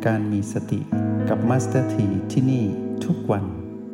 การมีสติกับมาสเตอร์ทีที่นี่ทุกวัน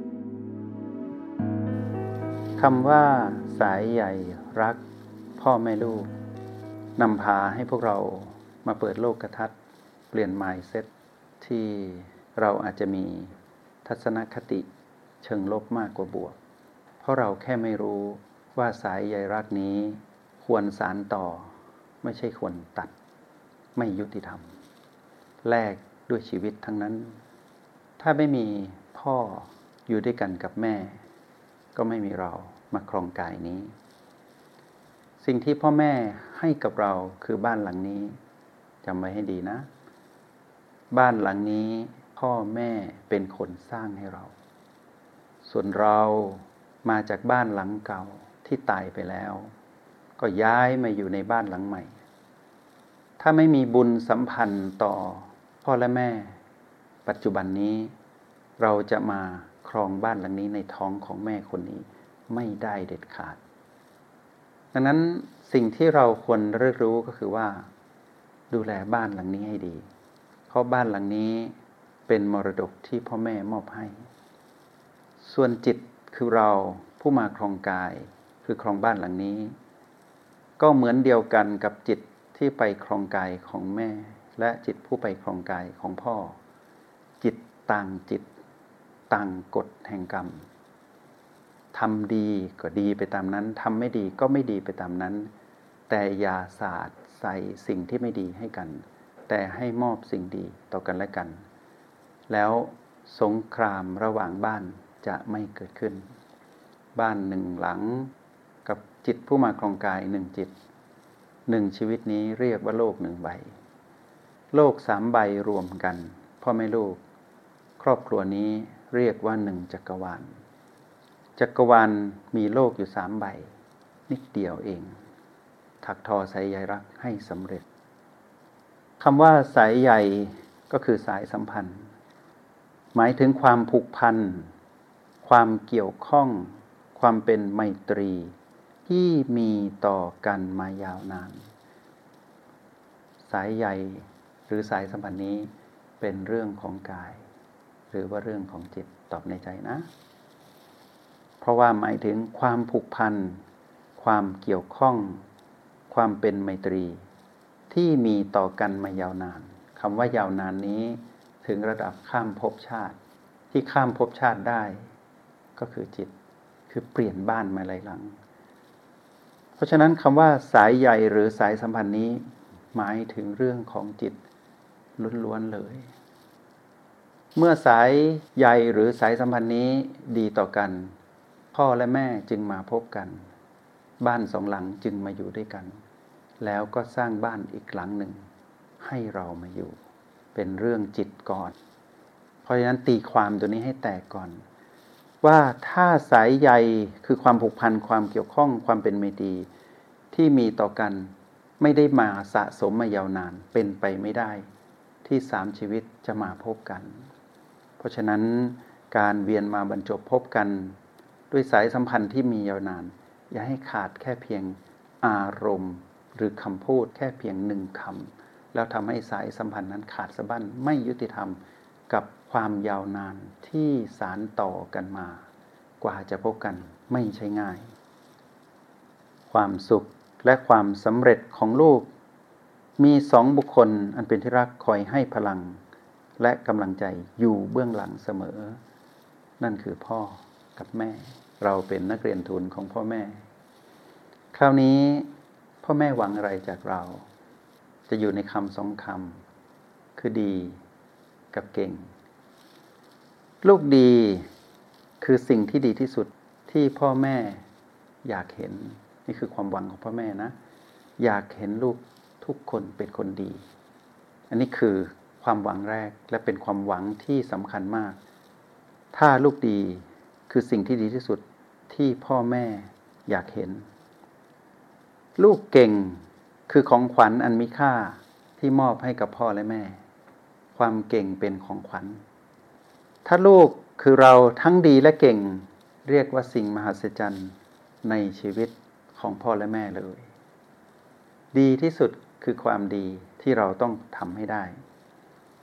คำว่าสายใหญ่รักพ่อแม่ลูกนำพาให้พวกเรามาเปิดโลกทัศน์เปลี่ยน mindset ที่เราอาจจะมีทัศนคติเชิงลบมากกว่าบวกเพราะเราแค่ไม่รู้ว่าสายใยรักนี้ควรสานต่อไม่ใช่ควรตัดไม่ยุติธรรมแลกด้วยชีวิตทั้งนั้นถ้าไม่มีพ่ออยู่ด้วยกันกับแม่ก็ไม่มีเรามาครองกายนี้สิ่งที่พ่อแม่ให้กับเราคือบ้านหลังนี้จำไว้ให้ดีนะบ้านหลังนี้พ่อแม่เป็นคนสร้างให้เราส่วนเรามาจากบ้านหลังเก่าที่ตายไปแล้วก็ย้ายมาอยู่ในบ้านหลังใหม่ถ้าไม่มีบุญสัมพันธ์ต่อพ่อและแม่ปัจจุบันนี้เราจะมาครองบ้านหลังนี้ในท้องของแม่คนนี้ไม่ได้เด็ดขาดดังนั้นสิ่งที่เราควรเรียนรู้ก็คือว่าดูแลบ้านหลังนี้ให้ดีเพราะบ้านหลังนี้เป็นมรดกที่พ่อแม่มอบให้ส่วนจิตคือเราผู้มาครองกายคือครองบ้านหลังนี้ก็เหมือนเดียวกันกับจิตที่ไปครองกายของแม่และจิตผู้ไปครองกายของพ่อจิตต่างจิตต่างกฎแห่งกรรมทำดีก็ดีไปตามนั้นทำไม่ดีก็ไม่ดีไปตามนั้นแต่อย่าสาดใส่สิ่งที่ไม่ดีให้กันแต่ให้มอบสิ่งดีต่อกันและกันแล้วสงครามระหว่างบ้านจะไม่เกิดขึ้นบ้านหนึ่งหลังกับจิตผู้มาครองกายหนึ่งจิตหนึ่งชีวิตนี้เรียกว่าโลกหนึ่งใบโลกสามใบรวมกันพ่อแม่ลูกครอบครัวนี้เรียกว่าหนึ่งจักรวาลจักรวาลมีโลกอยู่สามใบนิดเดียวเองถักทอสายใยรักให้สำเร็จคำว่าสายใยก็คือสายสัมพันธ์หมายถึงความผูกพันความเกี่ยวข้องความเป็นไมตรีที่มีต่อกันมายาวนานสายใยหรือสายสัมพันธ์นี้เป็นเรื่องของกายหรือว่าเรื่องของจิตตอบในใจนะเพราะว่าหมายถึงความผูกพันความเกี่ยวข้องความเป็นไมตรีที่มีต่อกันมายาวนานคำว่ายาวนานนี้ถึงระดับข้ามภพชาติที่ข้ามภพชาติได้ก็คือจิตคือเปลี่ยนบ้านมาหลายหลังเพราะฉะนั้นคำว่าสายใยหรือสายสัมพันธ์นี้หมายถึงเรื่องของจิตล้วนๆเลยเมื่อสายใยหรือสายสัมพันธ์นี้ดีต่อกันพ่อและแม่จึงมาพบกันบ้านสองหลังจึงมาอยู่ด้วยกันแล้วก็สร้างบ้านอีกหลังหนึ่งให้เรามาอยู่เป็นเรื่องจิตก่อนเพราะฉะนั้นตีความตัวนี้ให้แตกก่อนว่าถ้าสายใยคือความผูกพันความเกี่ยวข้องความเป็นไมตรีที่มีต่อกันไม่ได้มาสะสมมายาวนานเป็นไปไม่ได้ที่สามชีวิตจะมาพบกันเพราะฉะนั้นการเวียนมาบรรจบพบกันด้วยสายสัมพันธ์ที่มียาวนานอย่าให้ขาดแค่เพียงอารมณ์หรือคำพูดแค่เพียงหนึ่งคำแล้วทำให้สายสัมพันธ์นั้นขาดสะบั้นไม่ยุติธรรมกับความยาวนานที่สานต่อกันมากว่าจะพบกันไม่ใช่ง่ายความสุขและความสำเร็จของลูกมีสองบุคคลอันเป็นที่รักคอยให้พลังและกำลังใจอยู่เบื้องหลังเสมอนั่นคือพ่อกับแม่เราเป็นนักเรียนทุนของพ่อแม่คราวนี้พ่อแม่หวังอะไรจากเราจะอยู่ในคำสองคำคือดีกับเก่งลูกดีคือสิ่งที่ดีที่สุดที่พ่อแม่อยากเห็นนี่คือความหวังของพ่อแม่นะอยากเห็นลูกทุกคนเป็นคนดีอันนี้คือความหวังแรกและเป็นความหวังที่สำคัญมากถ้าลูกดีคือสิ่งที่ดีที่สุดที่พ่อแม่อยากเห็นลูกเก่งคือของขวัญอันมีค่าที่มอบให้กับพ่อและแม่ความเก่งเป็นของขวัญถ้าลูกคือเราทั้งดีและเก่งเรียกว่าสิ่งมหัศจรรย์ในชีวิตของพ่อและแม่เลยดีที่สุดคือความดีที่เราต้องทำให้ได้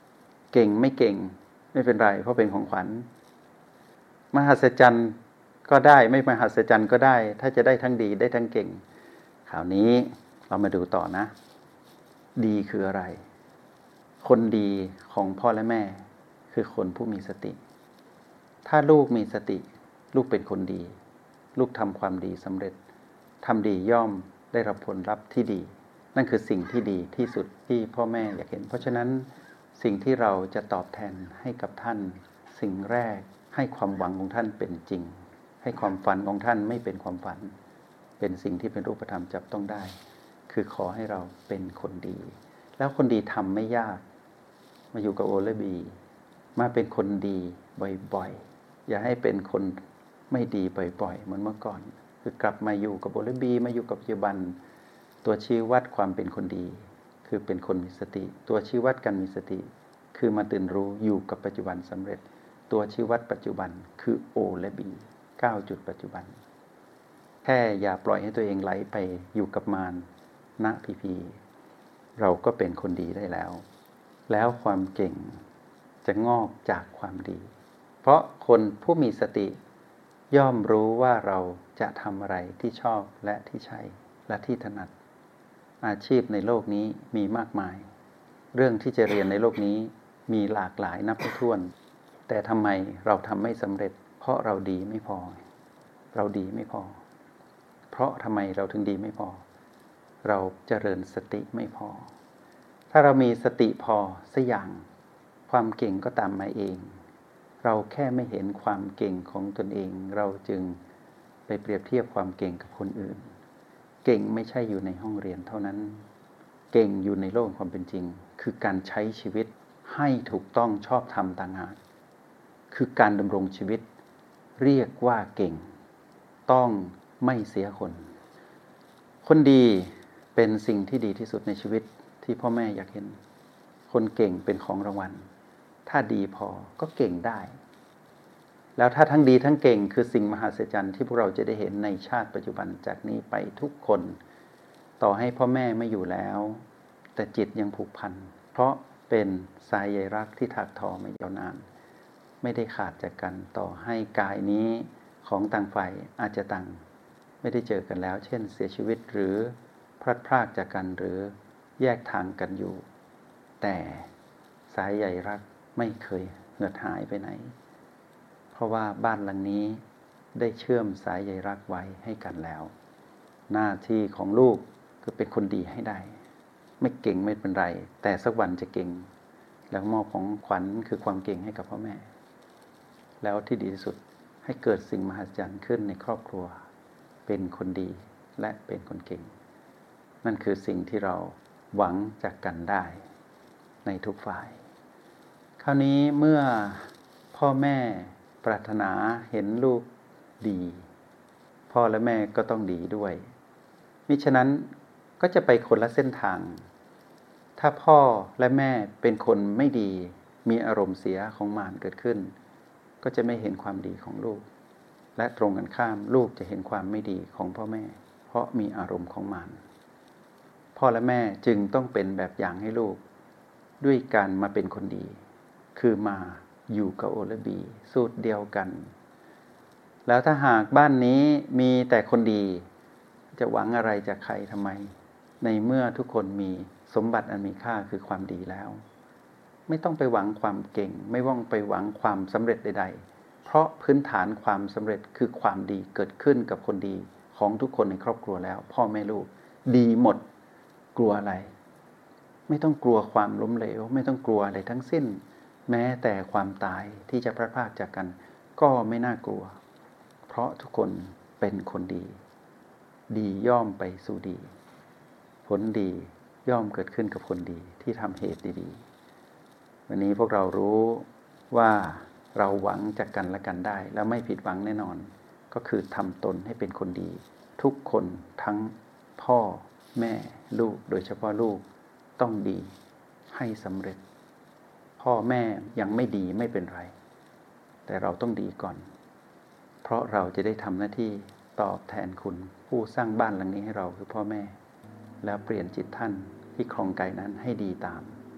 เก่งไม่เก่งไม่เป็นไรเพราะเป็นของขวัญมหัศจรรย์ก็ได้ไม่มหัศจรรย์ก็ได้ถ้าจะได้ทั้งดีได้ทั้งเก่งคราวนี้เรามาดูต่อนะดีคืออะไรคนดีของพ่อและแม่คือคนผู้มีสติถ้าลูกมีสติลูกเป็นคนดีลูกทำความดีสำเร็จทำดีย่อมได้รับผลลัพธ์ที่ดีนั่นคือสิ่งที่ดีที่สุดที่พ่อแม่อยากเห็นเพราะฉะนั้นสิ่งที่เราจะตอบแทนให้กับท่านสิ่งแรกให้ความหวังของท่านเป็นจริงให้ความฝันของท่านไม่เป็นความฝันเป็นสิ่งที่เป็นรูปธรรมจับต้องได้คือขอให้เราเป็นคนดีแล้วคนดีทำไม่ยากมาอยู่กับโอและบีมาเป็นคนดีบ่อยๆอย่าให้เป็นคนไม่ดีบ่อยๆเหมือนเมื่อก่อนคือกลับมาอยู่กับโอและบีมาอยู่กับปัจจุบันตัวชี้วัดความเป็นคนดีคือเป็นคนมีสติตัวชี้วัดการมีสติคือมาตื่นรู้อยู่กับปัจจุบันสำเร็จตัวชี้วัดปัจจุบันคือโอและบี9 จุดปัจจุบันแค่อย่าปล่อยให้ตัวเองไหลไปอยู่กับมารณพีเราก็เป็นคนดีได้แล้วความเก่งจะงอกจากความดีเพราะคนผู้มีสติย่อมรู้ว่าเราจะทำอะไรที่ชอบและที่ใช่และที่ถนัดอาชีพในโลกนี้มีมากมายเรื่องที่จะเรียนในโลกนี้มีหลากหลายนับไม่ถ้วนแต่ทำไมเราทำไม่สำเร็จเพราะเราดีไม่พอเราดีไม่พอเพราะทำไมเราถึงดีไม่พอเราเจริญสติไม่พอถ้าเรามีสติพอสักอย่างความเก่งก็ตามมาเองเราแค่ไม่เห็นความเก่งของตนเองเราจึงไปเปรียบเทียบความเก่งกับคนอื่นเก่งไม่ใช่อยู่ในห้องเรียนเท่านั้นเก่งอยู่ในโลกความเป็นจริงคือการใช้ชีวิตให้ถูกต้องชอบธรรมต่างหากคือการดำรงชีวิตเรียกว่าเก่งต้องไม่เสียคนดีเป็นสิ่งที่ดีที่สุดในชีวิตที่พ่อแม่อยากเห็นคนเก่งเป็นของรางวัลถ้าดีพอก็เก่งได้แล้วถ้าทั้งดีทั้งเก่งคือสิ่งมหัศจรรย์ที่พวกเราจะได้เห็นในชาติปัจจุบันจากนี้ไปทุกคนต่อให้พ่อแม่ไม่อยู่แล้วแต่จิตยังผูกพันเพราะเป็นสายใยรักที่ถักทอมายาวนานไม่ได้ขาดจากกันต่อให้กายนี้ของต่างฝ่ายอาจจะต่างไม่ได้เจอกันแล้วเช่นเสียชีวิตหรือพลัดพรากจากกันหรือแยกทางกันอยู่แต่สายใยรักไม่เคยเหือดหายไปไหนเพราะว่าบ้านหลังนี้ได้เชื่อมสายใยรักไว้ให้กันแล้วหน้าที่ของลูกคือเป็นคนดีให้ได้ไม่เก่งไม่เป็นไรแต่สักวันจะเก่งแล้วมอบของขวัญคือความเก่งให้กับพ่อแม่แล้วที่ดีที่สุดให้เกิดสิ่งมหัศจรรย์ขึ้นในครอบครัวเป็นคนดีและเป็นคนเก่งนั่นคือสิ่งที่เราหวังจากกันได้ในทุกฝ่ายคราวนี้เมื่อพ่อแม่ปรารถนาเห็นลูกดีพ่อและแม่ก็ต้องดีด้วยมิฉะนั้นก็จะไปคนละเส้นทางถ้าพ่อและแม่เป็นคนไม่ดีมีอารมณ์เสียของมารเกิดขึ้นก็จะไม่เห็นความดีของลูกและตรงกันข้ามลูกจะเห็นความไม่ดีของพ่อแม่เพราะมีอารมณ์ของมารพ่อและแม่จึงต้องเป็นแบบอย่างให้ลูกด้วยการมาเป็นคนดีคือมาอยู่กับโอและบีสูตรเดียวกันแล้วถ้าหากบ้านนี้มีแต่คนดีจะหวังอะไรจากใครทำไมในเมื่อทุกคนมีสมบัติอันมีค่าคือความดีแล้วไม่ต้องไปหวังความเก่งไม่ต้องไปหวังความสำเร็จใดๆเพราะพื้นฐานความสำเร็จคือความดีเกิดขึ้นกับคนดีของทุกคนในครอบครัวแล้วพ่อแม่ลูกดีหมดกลัวอะไรไม่ต้องกลัวความล้มเหลวไม่ต้องกลัวอะไรทั้งสิ้นแม้แต่ความตายที่จะพลัดพรากจากกันก็ไม่น่ากลัวเพราะทุกคนเป็นคนดีดีย่อมไปสู่ดีผลดีย่อมเกิดขึ้นกับคนดีที่ทำเหตุดีๆวันนี้พวกเรารู้ว่าเราหวังจากกันและกันได้และไม่ผิดหวังแน่นอนก็คือทำตนให้เป็นคนดีทุกคนทั้งพ่อแม่ลูกโดยเฉพาะลูกต้องดีให้สำเร็จพ่อแม่ยังไม่ดีไม่เป็นไรแต่เราต้องดีก่อนเพราะเราจะได้ทำหน้าที่ตอบแทนคุณผู้สร้างบ้านหลังนี้ให้เราคือพ่อแม่แล้วเปลี่ยนจิตท่านที่ครองกายนั้นให้ดีตาม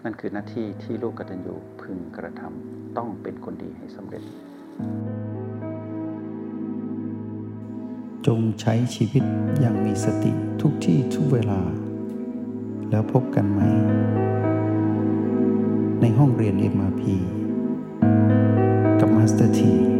นั่นคือหน้าที่ที่ลูกกตัญญูพึงกระทำต้องเป็นคนดีให้สำเร็จจงใช้ชีวิตอย่างมีสติทุกที่ทุกเวลาแล้วพบกันไหมในห้องเรียน MRP กับมาสเตอร์ที